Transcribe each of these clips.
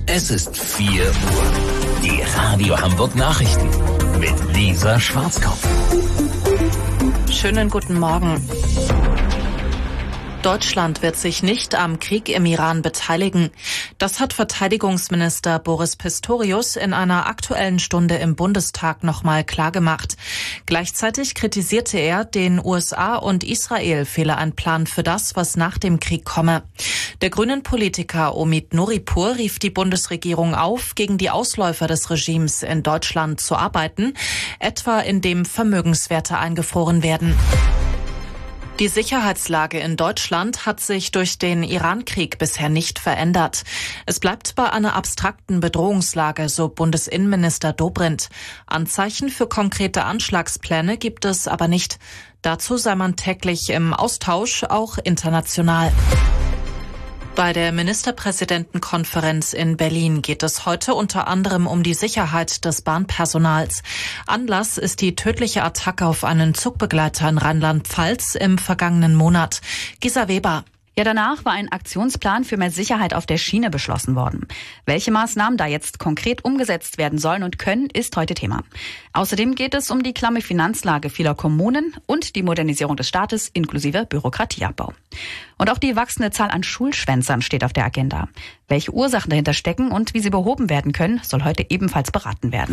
Es ist 4 Uhr. Die Radio Hamburg Nachrichten mit Lisa Schwarzkopf. Schönen guten Morgen. Deutschland wird sich nicht am Krieg im Iran beteiligen. Das hat Verteidigungsminister Boris Pistorius in einer Aktuellen Stunde im Bundestag nochmal klargemacht. Gleichzeitig kritisierte er, den USA und Israel fehle ein Plan für das, was nach dem Krieg komme. Der grünen Politiker Omid Nuripur rief die Bundesregierung auf, gegen die Ausläufer des Regimes in Deutschland zu arbeiten, etwa indem Vermögenswerte eingefroren werden. Die Sicherheitslage in Deutschland hat sich durch den Iran-Krieg bisher nicht verändert. Es bleibt bei einer abstrakten Bedrohungslage, so Bundesinnenminister Dobrindt. Anzeichen für konkrete Anschlagspläne gibt es aber nicht. Dazu sei man täglich im Austausch, auch international. Bei der Ministerpräsidentenkonferenz in Berlin geht es heute unter anderem um die Sicherheit des Bahnpersonals. Anlass ist die tödliche Attacke auf einen Zugbegleiter in Rheinland-Pfalz im vergangenen Monat. Gisa Weber. Ja, danach war ein Aktionsplan für mehr Sicherheit auf der Schiene beschlossen worden. Welche Maßnahmen da jetzt konkret umgesetzt werden sollen und können, ist heute Thema. Außerdem geht es um die klamme Finanzlage vieler Kommunen und die Modernisierung des Staates inklusive Bürokratieabbau. Und auch die wachsende Zahl an Schulschwänzern steht auf der Agenda. Welche Ursachen dahinter stecken und wie sie behoben werden können, soll heute ebenfalls beraten werden.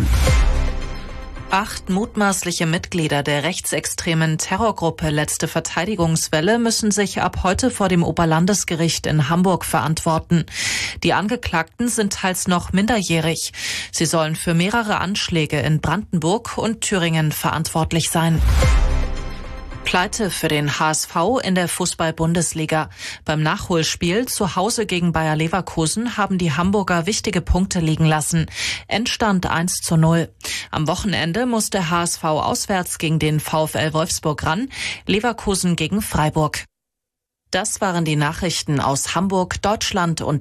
8 mutmaßliche Mitglieder der rechtsextremen Terrorgruppe Letzte Verteidigungswelle müssen sich ab heute vor dem Oberlandesgericht in Hamburg verantworten. Die Angeklagten sind teils noch minderjährig. Sie sollen für mehrere Anschläge in Brandenburg und Thüringen verantwortlich sein. Pleite für den HSV in der Fußball-Bundesliga. Beim Nachholspiel zu Hause gegen Bayer Leverkusen haben die Hamburger wichtige Punkte liegen lassen. Endstand 1:0. Am Wochenende muss der HSV auswärts gegen den VfL Wolfsburg ran, Leverkusen gegen Freiburg. Das waren die Nachrichten aus Hamburg, Deutschland und